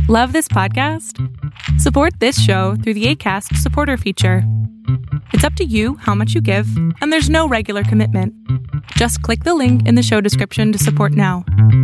Love this podcast? Support this show through the Acast supporter feature. It's up to you how much you give, and there's no regular commitment. Just click the link in the show description to support now.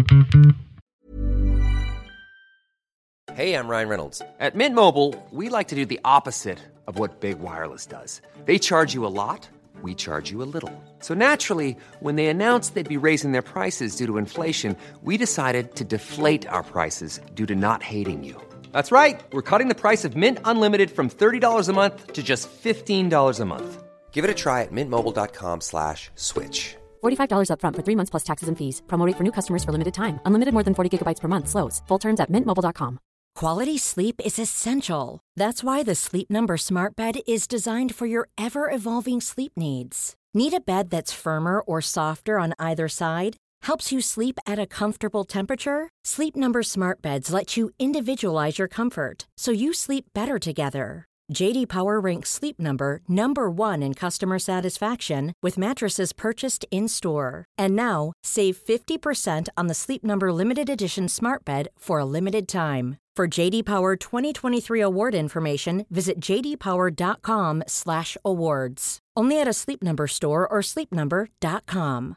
Hey, I'm Ryan Reynolds. At Mint Mobile, we like to do the opposite of what Big Wireless does. They charge you a lot, we charge you a little. So naturally, when they announced they'd be raising their prices due to inflation, we decided to deflate our prices due to not hating you. That's right. We're cutting the price of Mint Unlimited from $30 a month to just $15 a month. Give it a try at mintmobile.com/switch. $45 up front for 3 months plus taxes and fees. Promo rate for new customers for limited time. Unlimited more than 40 gigabytes per month. Slows full terms at mintmobile.com. Quality sleep is essential. That's why the Sleep Number Smart Bed is designed for your ever-evolving sleep needs. Need a bed that's firmer or softer on either side? Helps you sleep at a comfortable temperature? Sleep Number Smart Beds let you individualize your comfort, so you sleep better together. J.D. Power ranks Sleep Number number 1 in customer satisfaction with mattresses purchased in-store. And now, save 50% on the Sleep Number Limited Edition Smart Bed for a limited time. For J.D. Power 2023 award information, visit jdpower.com/awards. Only at a Sleep Number store or sleepnumber.com.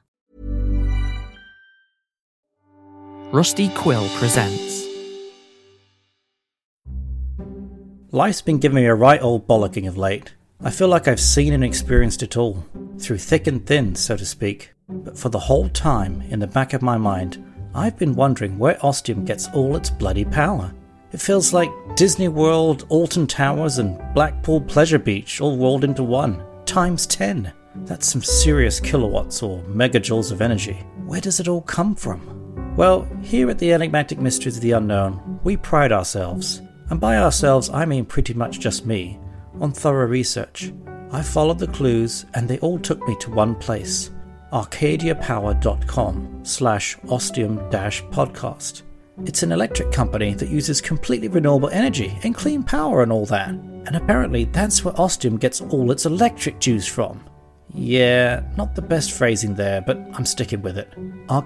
Rusty Quill presents. Life's been giving me a right old bollocking of late. I feel like I've seen and experienced it all, through thick and thin, so to speak. But for the whole time, in the back of my mind, I've been wondering where Ostium gets all its bloody power. It feels like Disney World, Alton Towers, and Blackpool Pleasure Beach all rolled into one, times 10. That's some serious kilowatts or megajoules of energy. Where does it all come from? Well, here at the Enigmatic Mysteries of the Unknown, we pride ourselves, and by ourselves I mean pretty much just me, on thorough research. I followed the clues and they all took me to one place, arcadiapower.com/ostium-podcast. It's an electric company that uses completely renewable energy and clean power and all that, and apparently that's where Ostium gets all its electric juice from. Yeah, not the best phrasing there, but I'm sticking with it.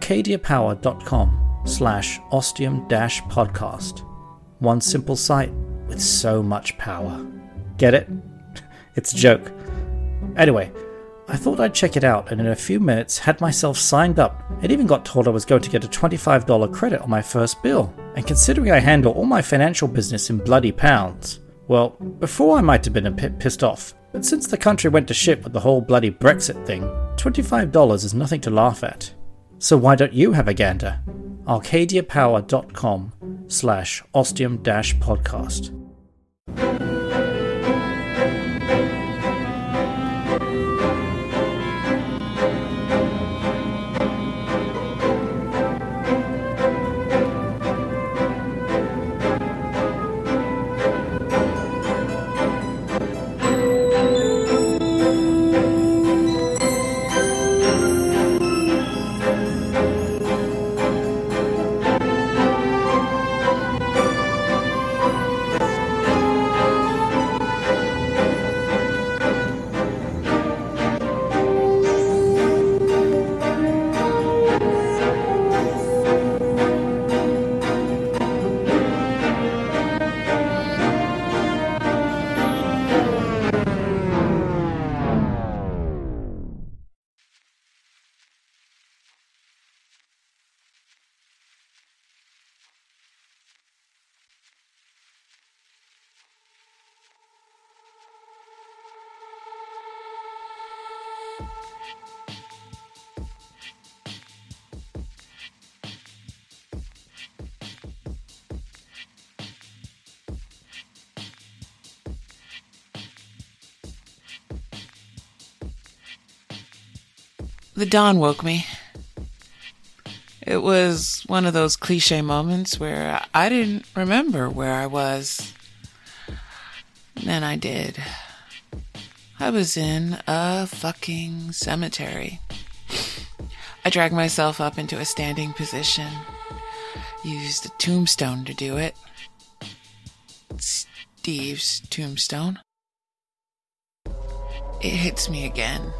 arcadiapower.com/ostium-podcast. One simple site with so much power. Get it? It's a joke. Anyway, I thought I'd check it out, and in a few minutes had myself signed up and even got told I was going to get a $25 credit on my first bill. And considering I handle all my financial business in bloody pounds, well, before I might have been a bit pissed off, but since the country went to shit with the whole bloody Brexit thing, $25 is nothing to laugh at. So why don't you have a gander? arcadiapower.com/ostium-podcast. The dawn woke me. It was one of those cliche moments where I didn't remember where I was. Then I did. I was in a fucking cemetery. I dragged myself up into a standing position. Used a tombstone to do it. Steve's tombstone. It hits me again.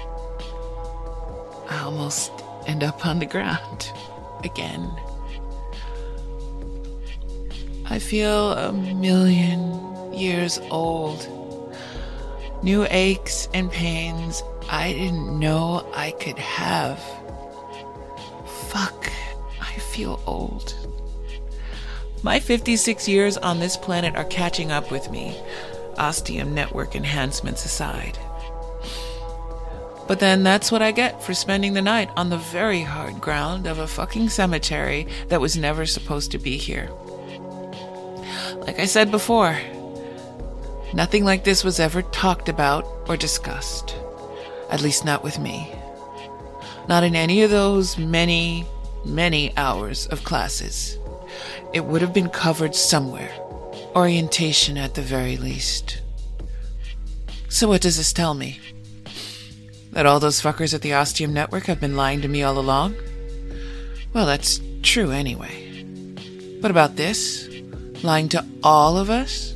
I almost end up on the ground again. I feel 1,000,000 years old. New aches and pains I didn't know I could have. Fuck, I feel old. My 56 years on this planet are catching up with me, Ostium Network enhancements aside. But then that's what I get for spending the night on the very hard ground of a fucking cemetery that was never supposed to be here. Like I said before, nothing like this was ever talked about or discussed. At least not with me. Not in any of those many, many hours of classes. It would have been covered somewhere. Orientation at the very least. So what does this tell me? That all those fuckers at the Ostium Network have been lying to me all along? Well, that's true anyway. But about this? Lying to all of us?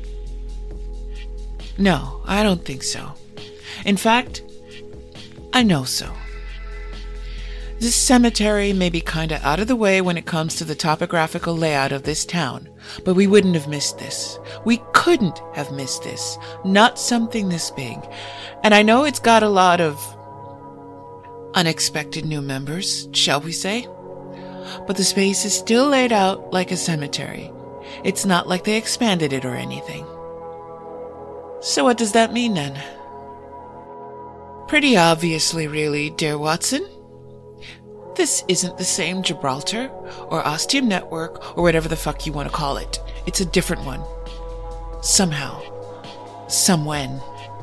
No, I don't think so. In fact, I know so. This cemetery may be kinda out of the way when it comes to the topographical layout of this town, but we wouldn't have missed this. We couldn't have missed this. Not something this big. And I know it's got a lot of unexpected new members, shall we say? But the space is still laid out like a cemetery. It's not like they expanded it or anything. So what does that mean then? Pretty obviously, really, dear Watson. This isn't the same Gibraltar or Ostium Network or whatever the fuck you want to call it. It's a different one. Somehow. Somewhen.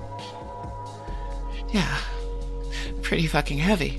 Yeah. Pretty fucking heavy.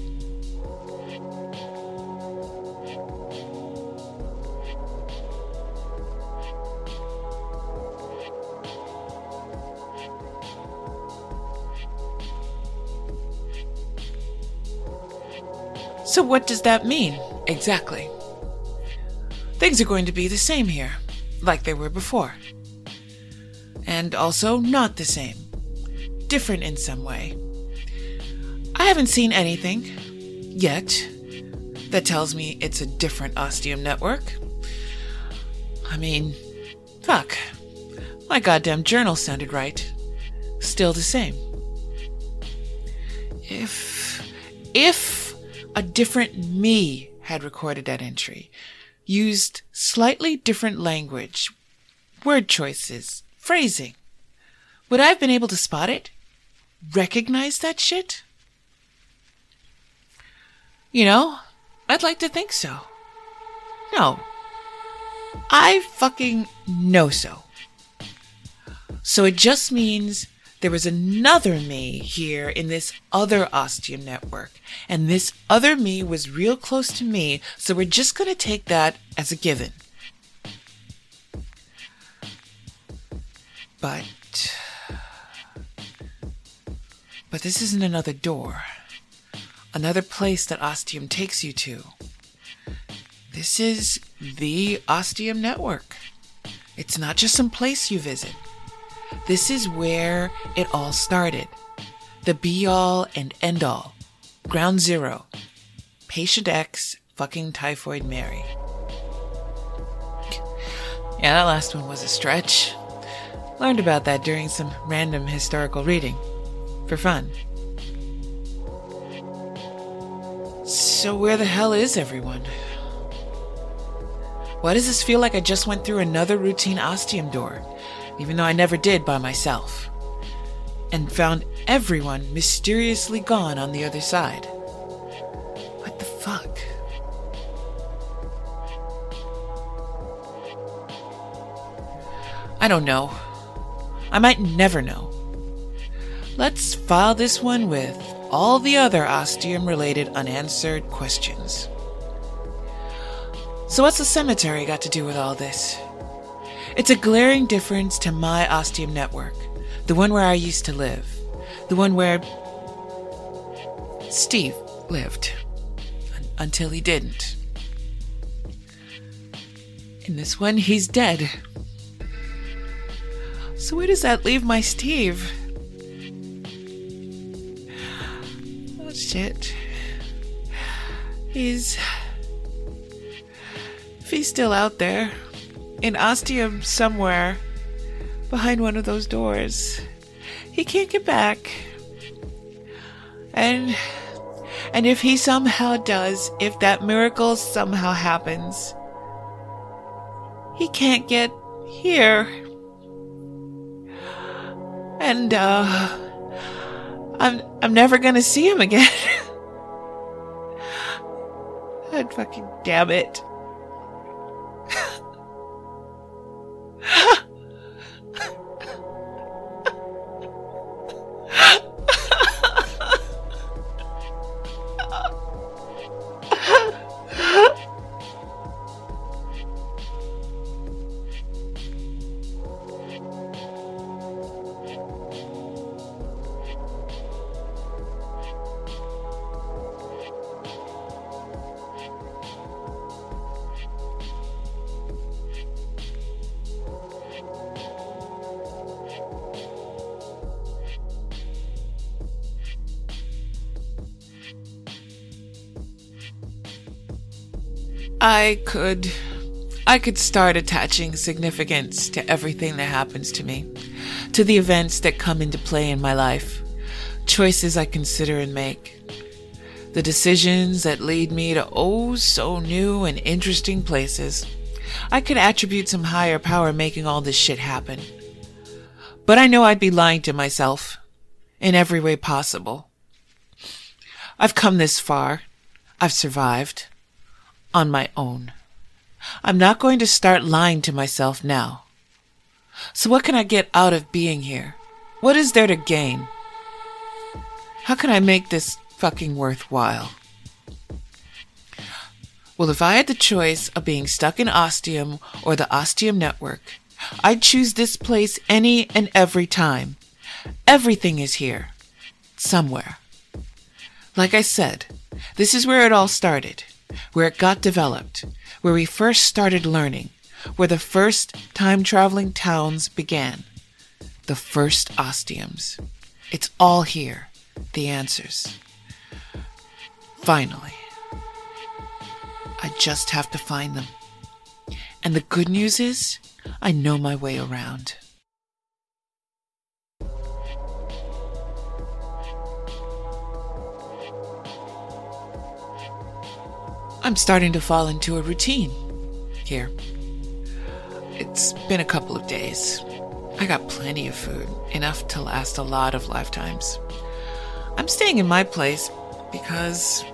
So what does that mean, exactly? Things are going to be the same here, like they were before. And also not the same. Different in some way. I haven't seen anything, yet, that tells me it's a different Ostium Network. I mean, fuck. My goddamn journal sounded right. Still the same. If a different me had recorded that entry, used slightly different language, word choices, phrasing, would I have been able to spot it? Recognize that shit? You know, I'd like to think so. No. I fucking know so. So it just means there was another me here in this other Ostium Network, and this other me was real close to me, so we're just going to take that as a given. But this isn't another door, another place that Ostium takes you to. This is the Ostium Network. It's not just some place you visit. This is where it all started. The be-all and end-all. Ground zero. Patient X fucking Typhoid Mary. Yeah, that last one was a stretch. Learned about that during some random historical reading. For fun. So where the hell is everyone? Why does this feel like I just went through another routine Ostium door? Even though I never did by myself, and found everyone mysteriously gone on the other side. What the fuck? I don't know. I might never know. Let's file this one with all the other Ostium-related unanswered questions. So what's the cemetery got to do with all this? It's a glaring difference to my Ostium Network, the one where I used to live, the one where Steve lived, until he didn't. In this one, he's dead. So where does that leave my Steve? Oh shit. If he's still out there, in Ostium somewhere behind one of those doors. He can't get back. And if he somehow does, if that miracle somehow happens, he can't get here. And I'm never gonna see him again. God fucking damn it. I could start attaching significance to everything that happens to me, to the events that come into play in my life, choices I consider and make, the decisions that lead me to oh so new and interesting places. I could attribute some higher power making all this shit happen. But I know I'd be lying to myself in every way possible. I've come this far. I've survived. On my own. I'm not going to start lying to myself now. So what can I get out of being here? What is there to gain? How can I make this fucking worthwhile? Well, if I had the choice of being stuck in Ostium or the Ostium Network, I'd choose this place any and every time. Everything is here. Somewhere. Like I said, this is where it all started. Where it got developed, where we first started learning, where the first time-traveling towns began. The first Ostiums. It's all here, the answers. Finally. I just have to find them. And the good news is, I know my way around. I'm starting to fall into a routine here. It's been a couple of days. I got plenty of food, enough to last a lot of lifetimes. I'm staying in my place because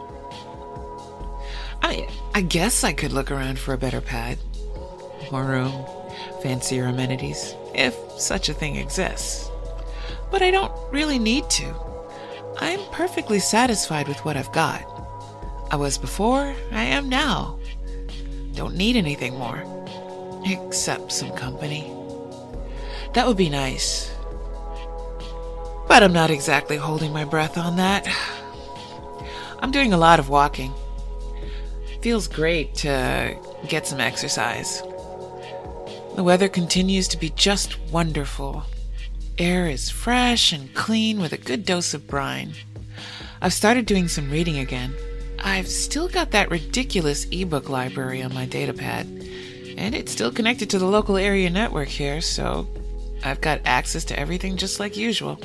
I guess I could look around for a better pad, more room, fancier amenities, if such a thing exists. But I don't really need to. I'm perfectly satisfied with what I've got. I was before, I am now. Don't need anything more. Except some company. That would be nice. But I'm not exactly holding my breath on that. I'm doing a lot of walking. Feels great to get some exercise. The weather continues to be just wonderful. Air is fresh and clean with a good dose of brine. I've started doing some reading again. I've still got that ridiculous ebook library on my datapad, and it's still connected to the local area network here, so I've got access to everything just like usual.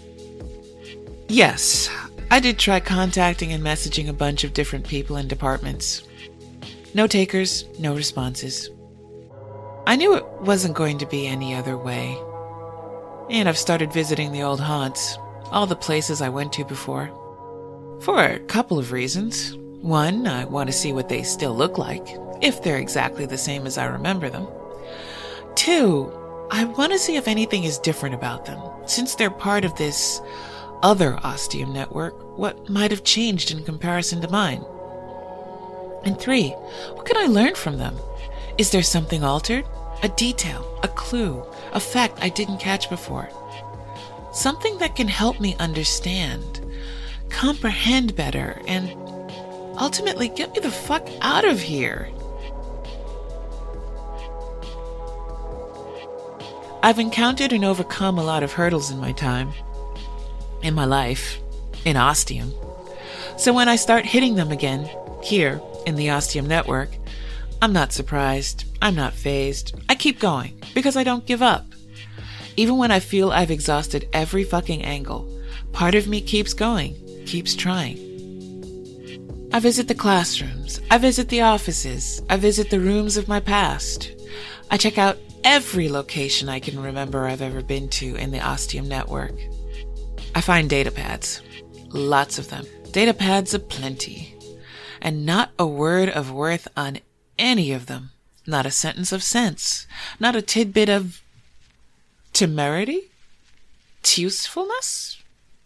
Yes, I did try contacting and messaging a bunch of different people and departments. No takers, no responses. I knew it wasn't going to be any other way. And I've started visiting the old haunts, all the places I went to before. For a couple of reasons. One, I want to see what they still look like, if they're exactly the same as I remember them. Two, I want to see if anything is different about them, since they're part of this other Ostium network, what might have changed in comparison to mine. And three, what can I learn from them? Is there something altered? A detail, a clue, a fact I didn't catch before? Something that can help me understand, comprehend better, and ultimately get me the fuck out of here. I've encountered and overcome a lot of hurdles in my time, in my life, in Ostium. So when I start hitting them again, here in the Ostium network, I'm not surprised. I'm not fazed. I keep going because I don't give up. Even when I feel I've exhausted every fucking angle, part of me keeps going, keeps trying. I visit the classrooms. I visit the offices. I visit the rooms of my past. I check out every location I can remember I've ever been to in the Ostium network. I find data pads. Lots of them. Data pads aplenty. And not a word of worth on any of them. Not a sentence of sense. Not a tidbit of temerity? Usefulness?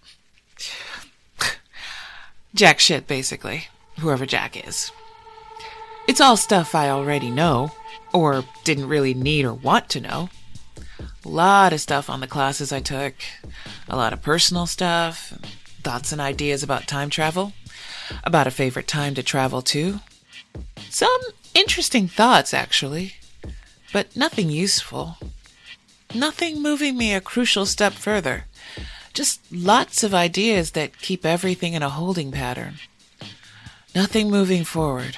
Jack shit, basically. Whoever Jack is. It's all stuff I already know, or didn't really need or want to know. A lot of stuff on the classes I took. A lot of personal stuff. Thoughts and ideas about time travel. About a favorite time to travel to. Some interesting thoughts, actually. But nothing useful. Nothing moving me a crucial step further. Just lots of ideas that keep everything in a holding pattern. Nothing moving forward.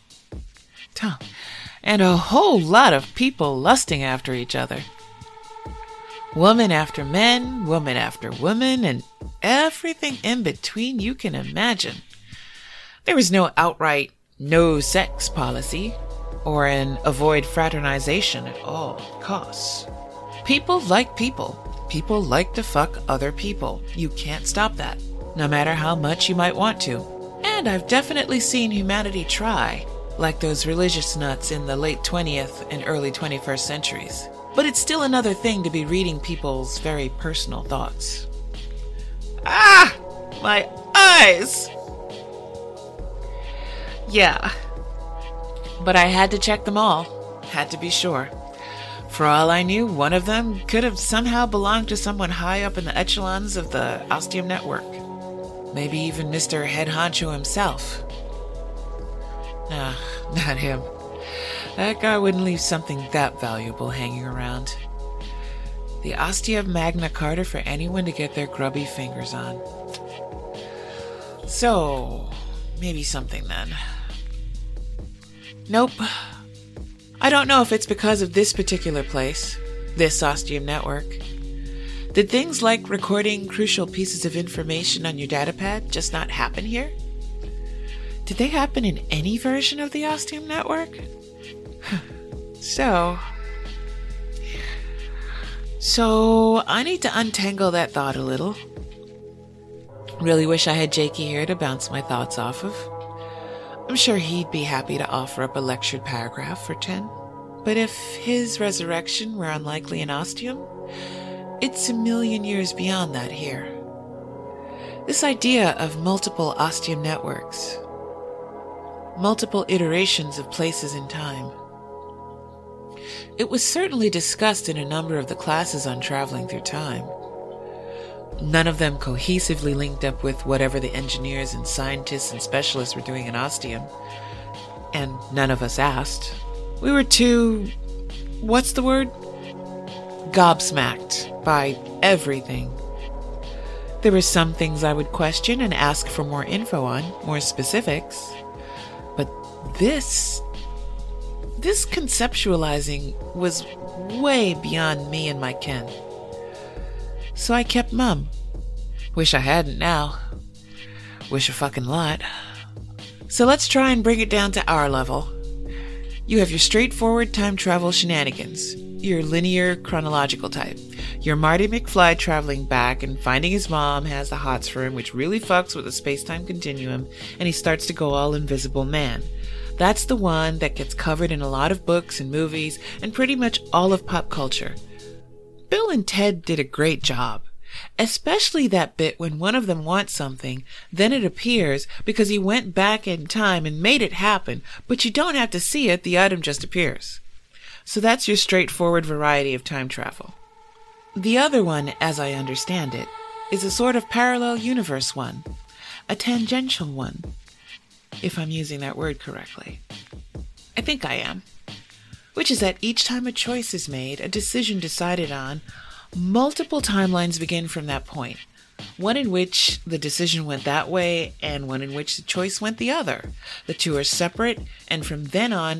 And a whole lot of people lusting after each other. Woman after men, woman after woman, and everything in between you can imagine. There was no outright no sex policy or an avoid fraternization at all costs. People like people. People like to fuck other people. You can't stop that, no matter how much you might want to. And I've definitely seen humanity try, like those religious nuts in the late 20th and early 21st centuries. But it's still another thing to be reading people's very personal thoughts. Ah! My eyes! Yeah. But I had to check them all. Had to be sure. For all I knew, one of them could have somehow belonged to someone high up in the echelons of the Ostium network. Maybe even Mr. Head Honcho himself. Not him. That guy wouldn't leave something that valuable hanging around. The Ostium Magna Carta for anyone to get their grubby fingers on. So, maybe something then. Nope. I don't know if it's because of this particular place, this Ostium network. Did things like recording crucial pieces of information on your datapad just not happen here? Did they happen in any version of the Ostium network? So I need to untangle that thought a little. Really wish I had Jakey here to bounce my thoughts off of. I'm sure he'd be happy to offer up a lectured paragraph for 10. But if his resurrection were unlikely in Ostium, it's a million years beyond that here. This idea of multiple Ostium networks, multiple iterations of places in time. It was certainly discussed in a number of the classes on traveling through time. None of them cohesively linked up with whatever the engineers and scientists and specialists were doing in Ostium. And none of us asked. We were too, what's the word? Gobsmacked by everything. There were some things I would question and ask for more info on, more specifics. But this conceptualizing was way beyond me and my ken. So I kept mum. Wish I hadn't now. Wish a fucking lot. So let's try and bring it down to our level. You have your straightforward time travel shenanigans, your linear chronological type. Your Marty McFly traveling back and finding his mom has the hots for him, which really fucks with the space-time continuum, and he starts to go all Invisible Man. That's the one that gets covered in a lot of books and movies and pretty much all of pop culture. Bill and Ted did a great job, especially that bit when one of them wants something, then it appears because he went back in time and made it happen, but you don't have to see it, the item just appears. So that's your straightforward variety of time travel. The other one, as I understand it, is a sort of parallel universe one, a tangential one, if I'm using that word correctly. I think I am. Which is that each time a choice is made, a decision decided on, multiple timelines begin from that point. One in which the decision went that way, and one in which the choice went the other. The two are separate, and from then on,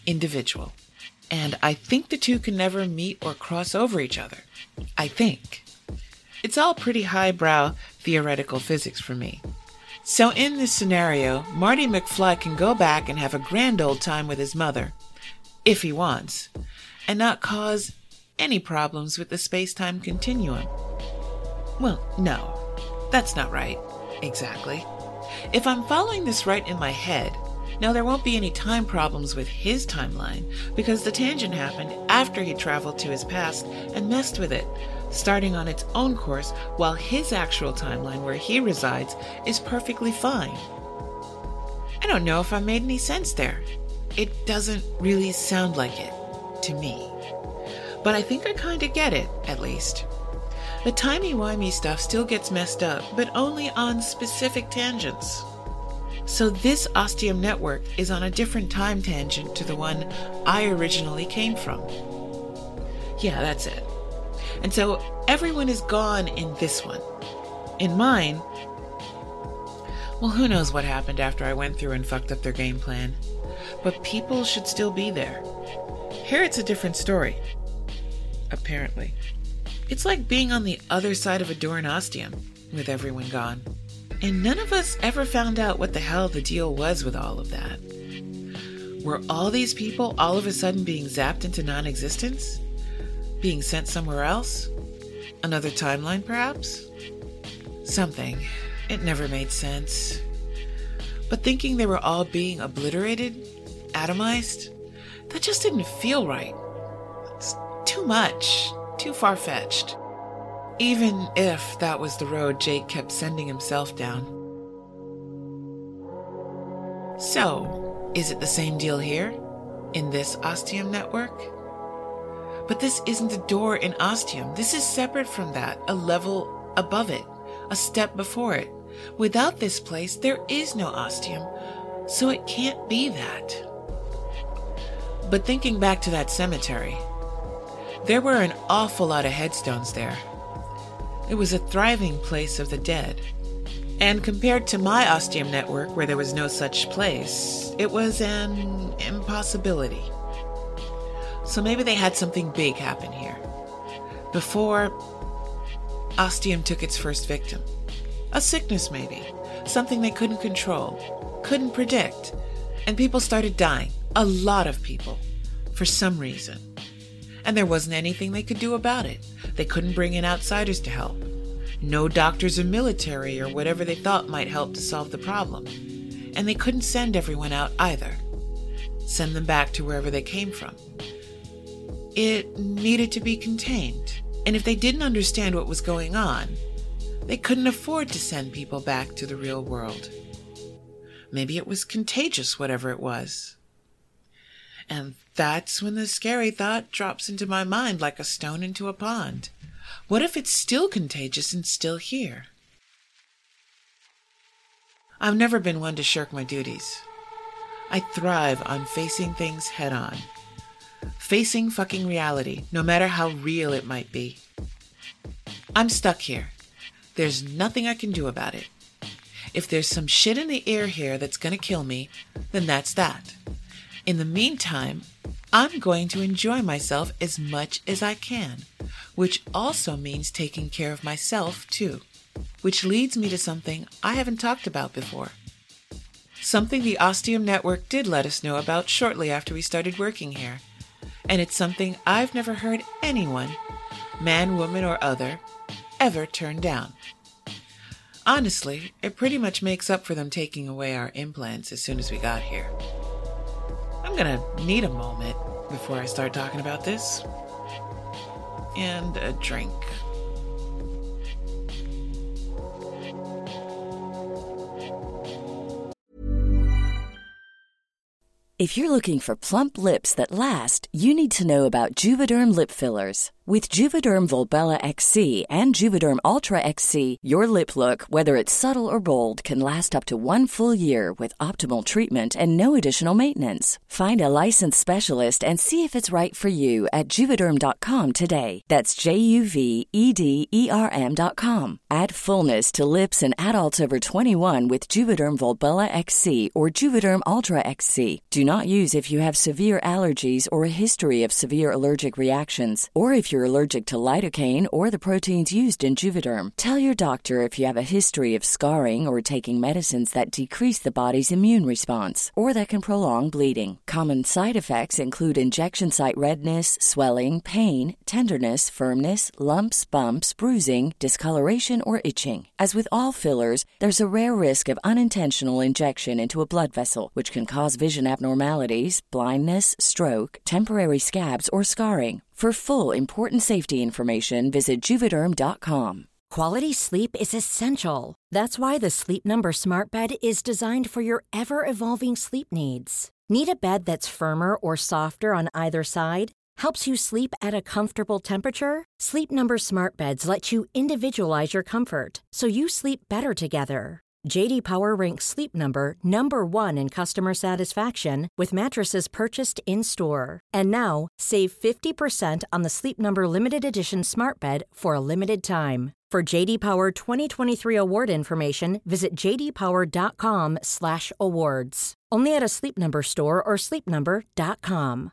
individual. And I think the two can never meet or cross over each other. I think. It's all pretty highbrow theoretical physics for me. So in this scenario, Marty McFly can go back and have a grand old time with his mother, if he wants, and not cause any problems with the space-time continuum. Well, no, that's not right, exactly. If I'm following this right in my head, now there won't be any time problems with his timeline, because the tangent happened after he traveled to his past and messed with it, starting on its own course, while his actual timeline where he resides is perfectly fine. I don't know if I made any sense there. It doesn't really sound like it, to me. But I think I kinda get it, at least. The timey-wimey stuff still gets messed up, but only on specific tangents. So this Ostium network is on a different time tangent to the one I originally came from. Yeah, that's it. And so everyone is gone in this one. In mine, well, who knows what happened after I went through and fucked up their game plan. But people should still be there. Here it's a different story. Apparently. It's like being on the other side of a door in Ostium, with everyone gone. And none of us ever found out what the hell the deal was with all of that. Were all these people all of a sudden being zapped into non-existence? Being sent somewhere else? Another timeline, perhaps? Something. It never made sense. But thinking they were all being obliterated, atomized, that just didn't feel right. It's too much, too far-fetched. Even if that was the road Jake kept sending himself down. So, is it the same deal here? In this Ostium network? But this isn't a door in Ostium. This is separate from that, a level above it, a step before it. Without this place, there is no Ostium, so it can't be that. But thinking back to that cemetery, there were an awful lot of headstones there. It was a thriving place of the dead. And compared to my Ostium network, where there was no such place, it was an impossibility. So maybe they had something big happen here. Before Ostium took its first victim. A sickness maybe. Something they couldn't control, couldn't predict. And people started dying. A lot of people. For some reason. And there wasn't anything they could do about it. They couldn't bring in outsiders to help. No doctors or military or whatever they thought might help to solve the problem. And they couldn't send everyone out either. Send them back to wherever they came from. It needed to be contained. And if they didn't understand what was going on, they couldn't afford to send people back to the real world. Maybe it was contagious, whatever it was. And that's when the scary thought drops into my mind like a stone into a pond. What if it's still contagious and still here? I've never been one to shirk my duties. I thrive on facing things head on. Facing fucking reality, no matter how real it might be. I'm stuck here. There's nothing I can do about it. If there's some shit in the air here that's gonna kill me, then that's that. In the meantime, I'm going to enjoy myself as much as I can, which also means taking care of myself too, which leads me to something I haven't talked about before. Something the Ostium Network did let us know about shortly after we started working here. And it's something I've never heard anyone, man, woman, or other, ever turn down. Honestly, it pretty much makes up for them taking away our implants as soon as we got here. I'm gonna need a moment before I start talking about this. And a drink. If you're looking for plump lips that last, you need to know about Juvederm lip fillers. With Juvederm Volbella XC and Juvederm Ultra XC, your lip look, whether it's subtle or bold, can last up to 1 full year with optimal treatment and no additional maintenance. Find a licensed specialist and see if it's right for you at Juvederm.com today. That's JUVEDERM.com. Add fullness to lips in adults over 21 with Juvederm Volbella XC or Juvederm Ultra XC. Do not use if you have severe allergies or a history of severe allergic reactions, or if you're allergic to lidocaine or the proteins used in Juvederm. Tell your doctor if you have a history of scarring or taking medicines that decrease the body's immune response or that can prolong bleeding. Common side effects include injection site redness, swelling, pain, tenderness, firmness, lumps, bumps, bruising, discoloration, or itching. As with all fillers, there's a rare risk of unintentional injection into a blood vessel, which can cause vision abnormalities, blindness, stroke, temporary scabs, or scarring. For full, important safety information, visit Juvederm.com. Quality sleep is essential. That's why the Sleep Number Smart Bed is designed for your ever-evolving sleep needs. Need a bed that's firmer or softer on either side? Helps you sleep at a comfortable temperature? Sleep Number Smart Beds let you individualize your comfort, so you sleep better together. J.D. Power ranks Sleep Number number 1 in customer satisfaction with mattresses purchased in-store. And now, save 50% on the Sleep Number Limited Edition Smart Bed for a limited time. For J.D. Power 2023 award information, visit jdpower.com/awards. Only at a Sleep Number store or sleepnumber.com.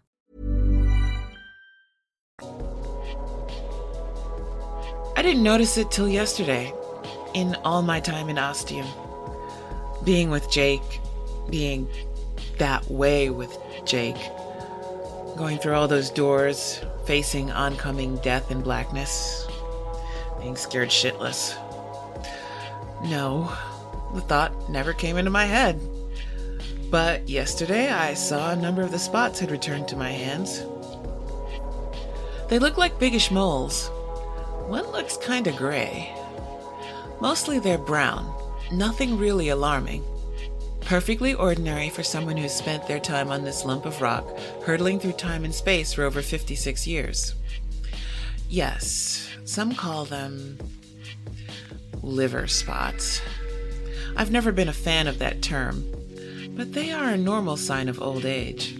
I didn't notice it till yesterday, in all my time in Ostium. Being with Jake, being that way with Jake, going through all those doors, facing oncoming death and blackness, being scared shitless. No, the thought never came into my head. But yesterday I saw a number of the spots had returned to my hands. They look like biggish moles. One looks kinda gray. Mostly they're brown, nothing really alarming. Perfectly ordinary for someone who's spent their time on this lump of rock, hurtling through time and space for over 56 years. Yes, some call them liver spots. I've never been a fan of that term, but they are a normal sign of old age.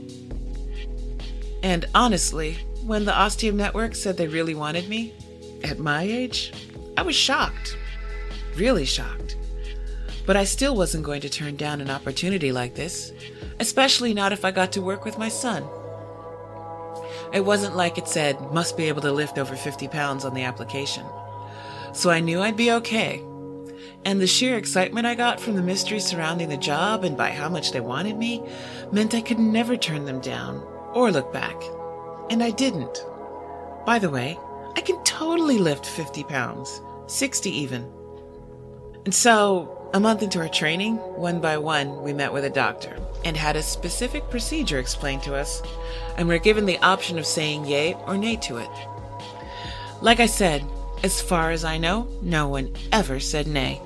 And honestly, when the Ostium Network said they really wanted me, at my age, I was shocked. Really shocked. But I still wasn't going to turn down an opportunity like this, especially not if I got to work with my son. It wasn't like it said, must be able to lift over 50 pounds on the application. So I knew I'd be okay. And the sheer excitement I got from the mystery surrounding the job and by how much they wanted me meant I could never turn them down or look back. And I didn't. By the way, I can totally lift 50 pounds, 60 even. And so, a month into our training, one by one, we met with a doctor and had a specific procedure explained to us, and we're given the option of saying yay or nay to it. Like I said, as far as I know, no one ever said nay.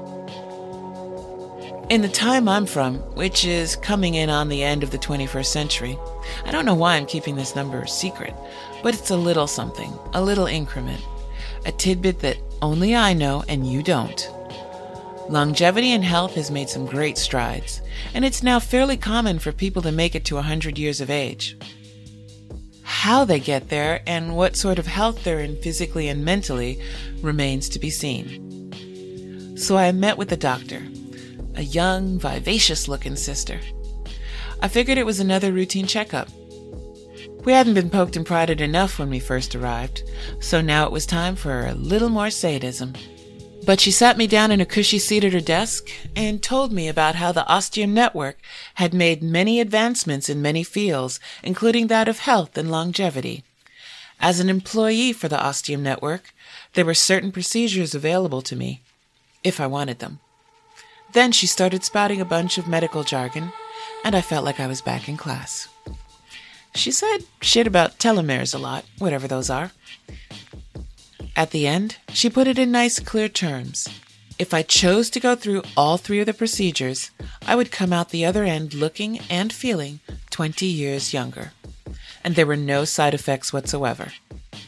In the time I'm from, which is coming in on the end of the 21st century, I don't know why I'm keeping this number a secret, but it's a little something, a little increment, a tidbit that only I know and you don't. Longevity and health has made some great strides, and it's now fairly common for people to make it to 100 years of age. How they get there and what sort of health they're in physically and mentally remains to be seen. So I met with the doctor, a young, vivacious-looking sister. I figured it was another routine checkup. We hadn't been poked and prodded enough when we first arrived, so now it was time for a little more sadism. But she sat me down in a cushy seat at her desk and told me about how the Ostium Network had made many advancements in many fields, including that of health and longevity. As an employee for the Ostium Network, there were certain procedures available to me, if I wanted them. Then she started spouting a bunch of medical jargon, and I felt like I was back in class. She said shit about telomeres a lot, whatever those are. At the end, she put it in nice, clear terms. If I chose to go through all 3 of the procedures, I would come out the other end looking and feeling 20 years younger. And there were no side effects whatsoever.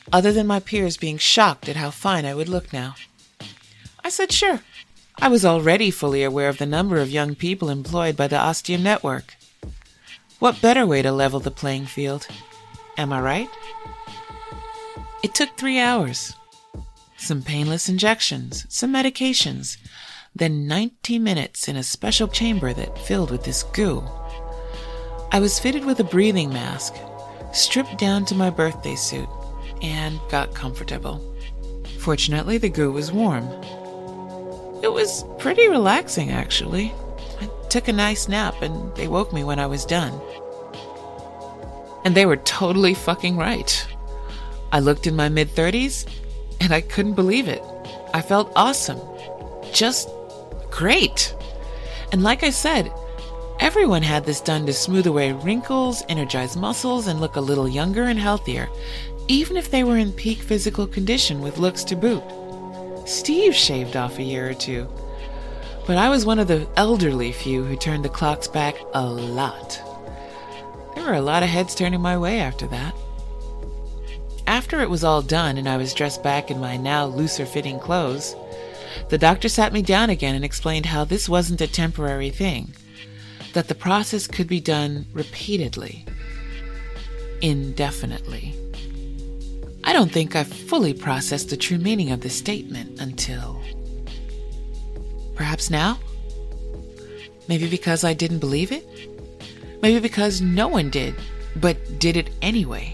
other than my peers being shocked at how fine I would look now. I said sure. I was already fully aware of the number of young people employed by the Ostium Network. What better way to level the playing field? Am I right? It took 3 hours. Some painless injections, some medications, then 90 minutes in a special chamber that filled with this goo. I was fitted with a breathing mask, stripped down to my birthday suit, and got comfortable. Fortunately, the goo was warm. It was pretty relaxing, actually. I took a nice nap, and they woke me when I was done. And they were totally fucking right. I looked in my mid-30s, and I couldn't believe it. I felt awesome. Just great. And like I said, everyone had this done to smooth away wrinkles, energize muscles, and look a little younger and healthier, even if they were in peak physical condition with looks to boot. Steve shaved off a year or two, but I was one of the elderly few who turned the clocks back a lot. There were a lot of heads turning my way after that. After it was all done and I was dressed back in my now looser-fitting clothes, the doctor sat me down again and explained how this wasn't a temporary thing, that the process could be done repeatedly, indefinitely. I don't think I fully processed the true meaning of this statement until... perhaps now? Maybe because I didn't believe it? Maybe because no one did, but did it anyway.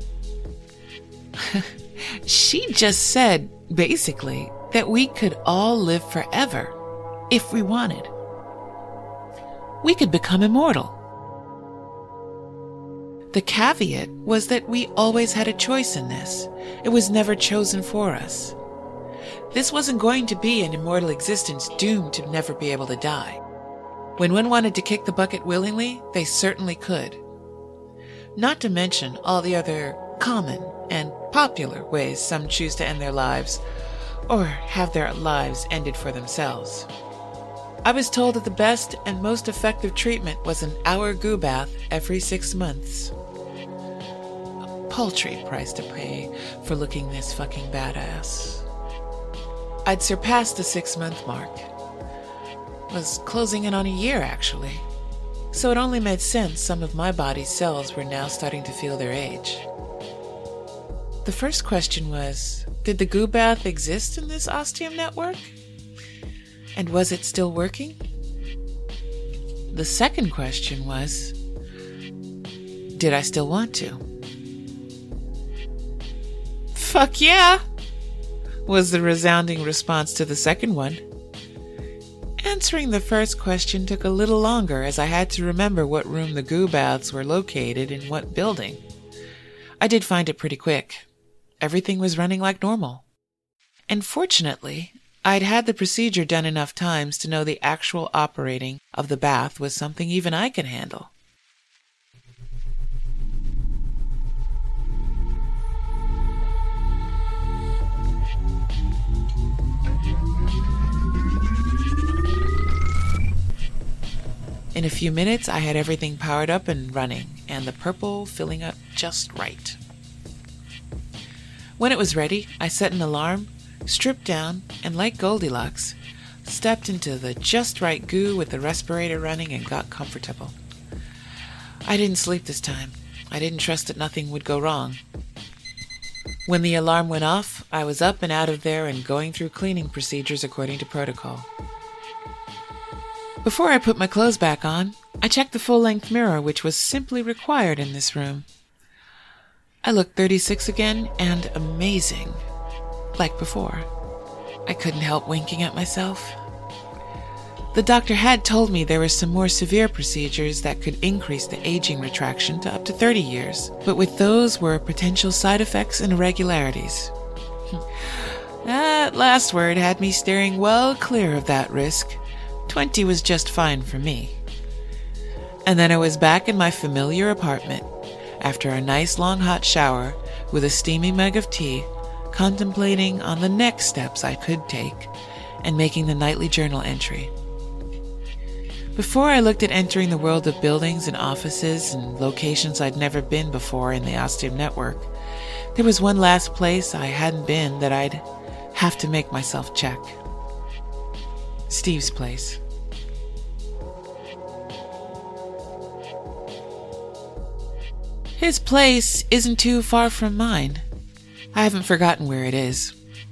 She just said, basically, that we could all live forever if we wanted. We could become immortal. The caveat was that we always had a choice in this. It was never chosen for us. This wasn't going to be an immortal existence doomed to never be able to die. When one wanted to kick the bucket willingly, they certainly could. Not to mention all the other common and popular ways some choose to end their lives, or have their lives ended for themselves. I was told that the best and most effective treatment was an hour goo bath every 6 months. A paltry price to pay for looking this fucking badass. I'd surpassed the 6-month mark. Was closing in on a year, actually. So it only made sense some of my body's cells were now starting to feel their age. The first question was, did the goo bath exist in this Ostium Network? And was it still working? The second question was, did I still want to? Fuck yeah, was the resounding response to the second one. Answering the first question took a little longer as I had to remember what room the goo baths were located in what building. I did find it pretty quick. Everything was running like normal. And fortunately, I'd had the procedure done enough times to know the actual operating of the bath was something even I could handle. In a few minutes, I had everything powered up and running, and the purple filling up just right. When it was ready, I set an alarm, stripped down, and like Goldilocks, stepped into the just right goo with the respirator running and got comfortable. I didn't sleep this time. I didn't trust that nothing would go wrong. When the alarm went off, I was up and out of there and going through cleaning procedures according to protocol. Before I put my clothes back on, I checked the full-length mirror, which was simply required in this room. I looked 36 again, and amazing. Like before. I couldn't help winking at myself. The doctor had told me there were some more severe procedures that could increase the aging retraction to up to 30 years, but with those were potential side effects and irregularities. That last word had me steering well clear of that risk. 20 was just fine for me. And then I was back in my familiar apartment, after a nice long hot shower with a steamy mug of tea, contemplating on the next steps I could take and making the nightly journal entry. Before I looked at entering the world of buildings and offices and locations I'd never been before in the Ostium Network, There was one last place I hadn't been that I'd have to make myself check. Steve's place. His place isn't too far from mine. I haven't forgotten where it is.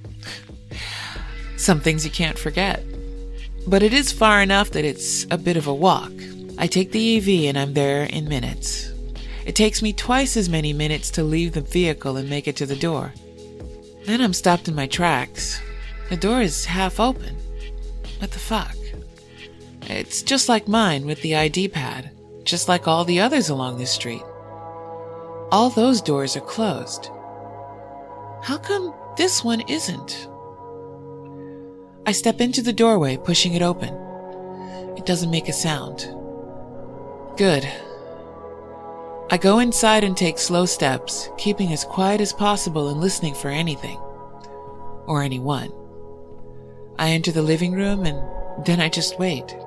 Some things you can't forget. But it is far enough that it's a bit of a walk. I take the EV and I'm there in minutes. It takes me twice as many minutes to leave the vehicle and make it to the door. Then I'm stopped in my tracks. The door is half open. What the fuck? It's just like mine with the ID pad, just like all the others along this street. All those doors are closed. How come this one isn't? I step into the doorway, pushing it open. It doesn't make a sound. Good. I go inside and take slow steps, keeping as quiet as possible and listening for anything. Or anyone. I enter the living room and then I just wait.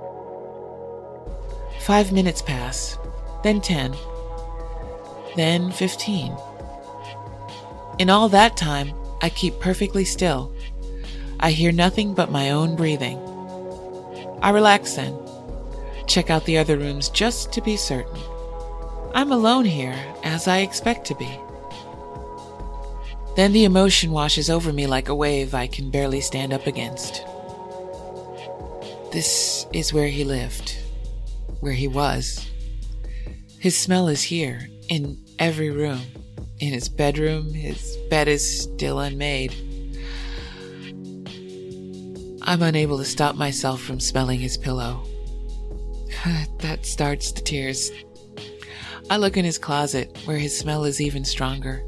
5 minutes pass, then 10, then 15. In all that time, I keep perfectly still. I hear nothing but my own breathing. I relax then, check out the other rooms just to be certain. I'm alone here, as I expect to be. Then the emotion washes over me like a wave I can barely stand up against. This is where he lived, where he was. His smell is here, in every room. In his bedroom, his bed is still unmade. I'm unable to stop myself from smelling his pillow. That starts the tears. I look in his closet, where his smell is even stronger.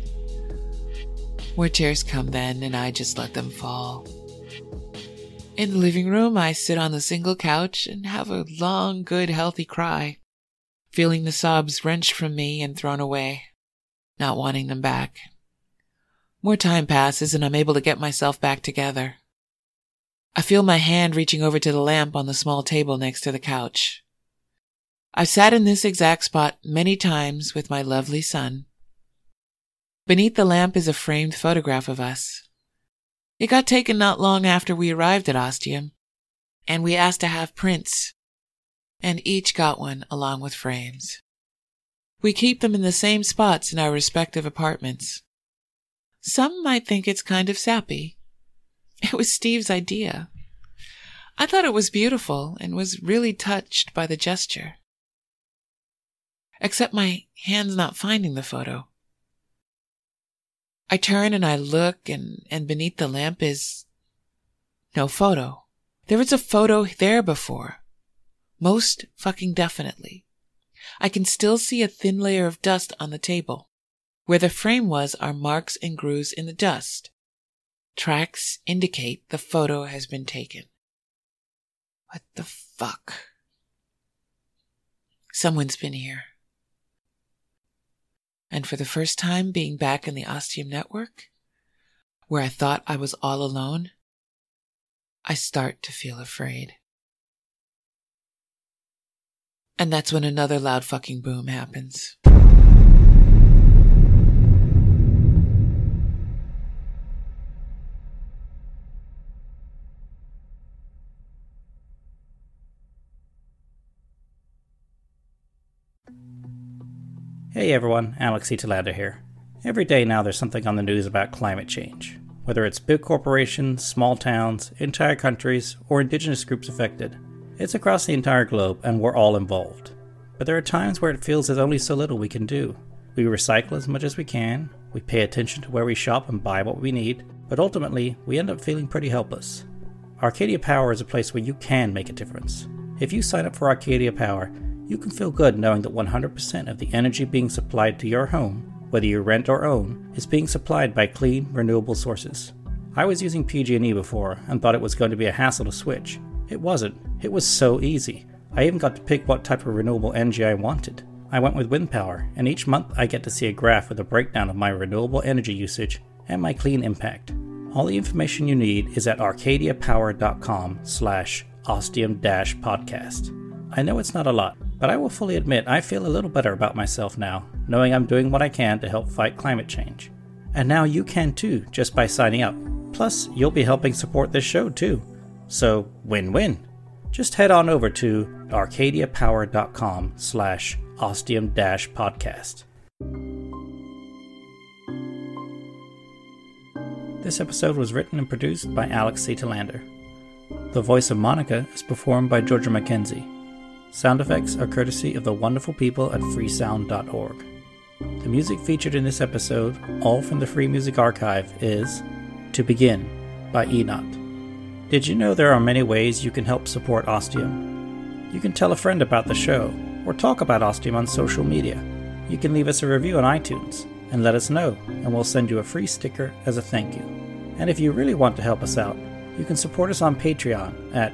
More tears come then, and I just let them fall. In the living room, I sit on the single couch and have a long, good, healthy cry, feeling the sobs wrenched from me and thrown away, not wanting them back. More time passes, and I'm able to get myself back together. I feel my hand reaching over to the lamp on the small table next to the couch. I've sat in this exact spot many times with my lovely son. Beneath the lamp is a framed photograph of us. It got taken not long after we arrived at Ostium, and we asked to have prints, and each got one along with frames. We keep them in the same spots in our respective apartments. Some might think it's kind of sappy. It was Steve's idea. I thought it was beautiful and was really touched by the gesture. Except my hand's not finding the photo. I turn and I look, and beneath the lamp is no photo. There was a photo there before. Most fucking definitely. I can still see a thin layer of dust on the table. Where the frame was are marks and grooves in the dust. Tracks indicate the photo has been taken. What the fuck? Someone's been here. And for the first time being back in the Ostium network, where I thought I was all alone, I start to feel afraid. And that's when another loud fucking boom happens. Hey everyone, Alex Italander here. Every day now there's something on the news about climate change. Whether it's big corporations, small towns, entire countries, or indigenous groups affected. It's across the entire globe and we're all involved. But there are times where it feels there's only so little we can do. We recycle as much as we can, we pay attention to where we shop and buy what we need, but ultimately we end up feeling pretty helpless. Arcadia Power is a place where you can make a difference. If you sign up for Arcadia Power, you can feel good knowing that 100% of the energy being supplied to your home, whether you rent or own, is being supplied by clean, renewable sources. I was using PG&E before and thought it was going to be a hassle to switch. It wasn't. It was so easy. I even got to pick what type of renewable energy I wanted. I went with wind power, and each month I get to see a graph with a breakdown of my renewable energy usage and my clean impact. All the information you need is at arcadiapower.com/ostium-podcast. I know it's not a lot, but I will fully admit I feel a little better about myself now, knowing I'm doing what I can to help fight climate change. And now you can too, just by signing up. Plus, you'll be helping support this show too. So, win-win. Just head on over to arcadiapower.com/ostium-podcast. This episode was written and produced by Alex C. Tillander. The voice of Monica is performed by Georgia McKenzie. Sound effects are courtesy of the wonderful people at freesound.org. The music featured in this episode, all from the Free Music Archive, is To Begin by Enot. Did you know there are many ways you can help support Ostium? You can tell a friend about the show, or talk about Ostium on social media. You can leave us a review on iTunes, and let us know, and we'll send you a free sticker as a thank you. And if you really want to help us out, you can support us on Patreon at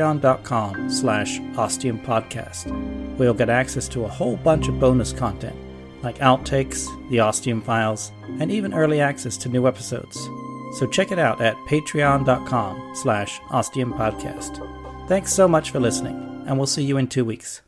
patreon.com/ostiumpodcast, where you'll get access to a whole bunch of bonus content, like outtakes, the Ostium Files, and even early access to new episodes. So check it out at patreon.com/ostiumpodcast. Thanks so much for listening, and we'll see you in 2 weeks.